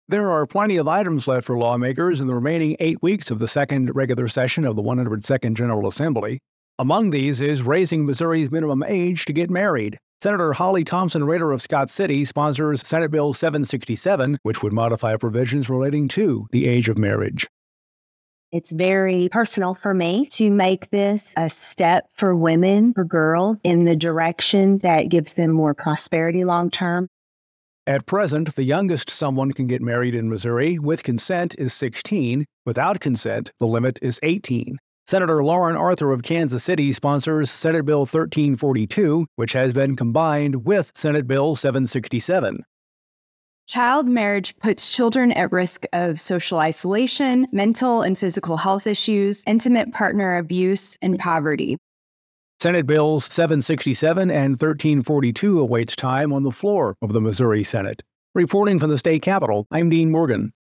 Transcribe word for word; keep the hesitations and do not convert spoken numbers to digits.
There are plenty of items left for lawmakers in the remaining eight weeks of the second regular session of the one hundred second General Assembly. Among these is raising Missouri's minimum age to get married. Senator Holly Thompson Rader of Scott City sponsors Senate Bill seven sixty-seven, which would modify provisions relating to the age of marriage. It's very personal for me to make this a step for women, for girls, in the direction that gives them more prosperity long term. At present, the youngest someone can get married in Missouri with consent is sixteen. Without consent, the limit is eighteen. Senator Lauren Arthur of Kansas City sponsors Senate Bill thirteen forty-two, which has been combined with Senate Bill seven sixty-seven. Child marriage puts children at risk of social isolation, mental and physical health issues, intimate partner abuse, and poverty. Senate Bills seven sixty-seven and thirteen forty-two awaits time on the floor of the Missouri Senate. Reporting from the state capitol, I'm Dean Morgan.